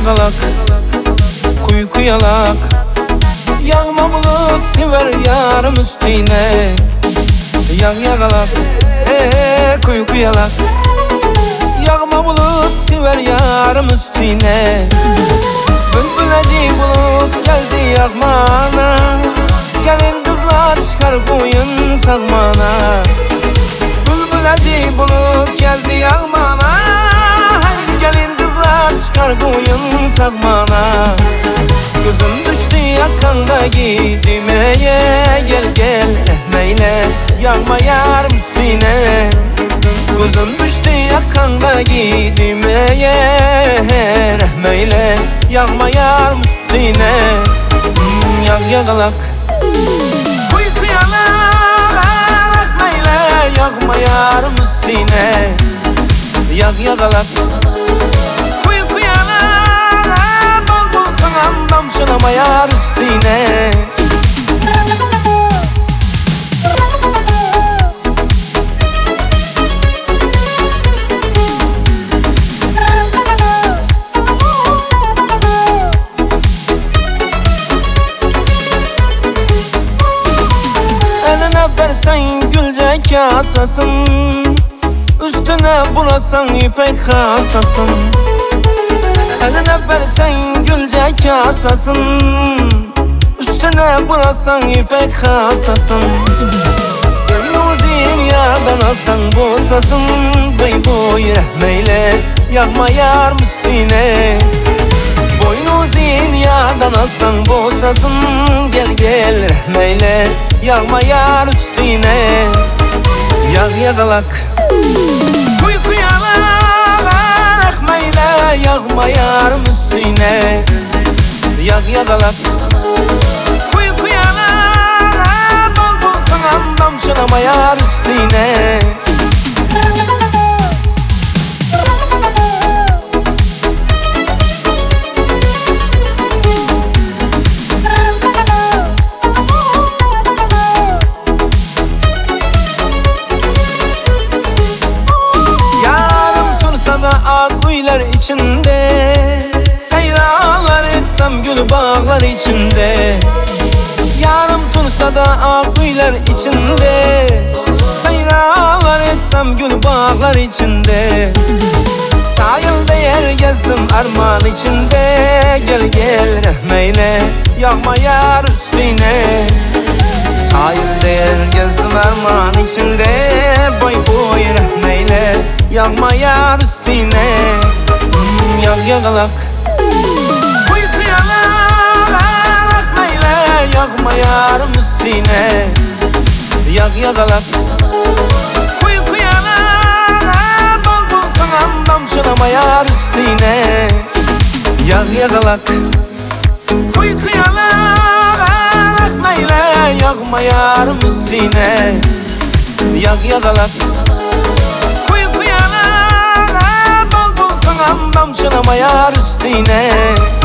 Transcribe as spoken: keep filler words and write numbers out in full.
yagalak, kuyku yalak. Yağma bulut siver yarım üstüne. Yağ yagalak, ee, kuyku yalak. Yağma bulut siver yarım üstüne. Bülbüleci bulut geldi yağmana. Gelin kızlar çıkar koyun sağmana. Bülbüleci bulut geldi yağmana. Gelin kızlar çıkar koyun sağmana. Gözüm düştü yakanda gidimeye. Gel gel ehmeyle yağma yarım üstüne. Gözüm düştü yakanda gidimeye. Ehmeyle yağma yarım üstüne. hmm, Yağ yagalak, kuyku yalak. Ehmeyle yağma yarım üstüne. Yağ yagalak, kuyku yalak. Bol bol sana damçılama yar üstüne. Versen gülce kasasın, üstüne bulasan ipek hasasın. Eline versen gülce kasasın, üstüne bulasan ipek hasasın. Boynuzun yardan alsan bosasın. Boy boy rahmeyle yağma yarım üstüne. Boynuzun yardan alsan bosasın. Gel gel rahmeyle yağma yar üstüne. Yağ yagalak, kuyku yalak. Ehmeyle yağma yarım üstüne. Yağ yagalak, kuyku yalak. Bol bol sana damçılama yar üstüne. Akuylar içinde seyralar etsem gül bağlar içinde. Yarım tursa da akuylar içinde seyralar etsem gül bağlar içinde. Sahilde yer gezdim armağan içinde. Gel gel rahmeyle yağma yar üstüne. Sahilde yer gezdim armağan içinde. Boy boy rahmeyle yağma yar üstüne. hmm, Yağ yagalak, kuyku yalak. Ehmeyle yağma yarım üstüne. Yağ yagalak, kuyku yalak. Bol bol sana damçılama yar üstüne. Yağ yagalak, kuyku yalak. Ehmeyle yağma yarım üstüne. Yağ yagalak, damçılama yar üstüne.